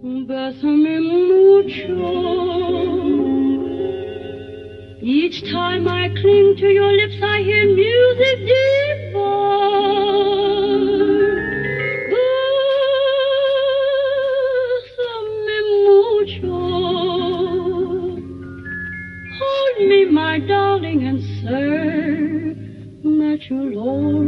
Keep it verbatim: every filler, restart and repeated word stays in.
Bésame mucho. Each time I cling to your lips, I hear music divine. Bésame mucho. Hold me, my darling, and say that you'll always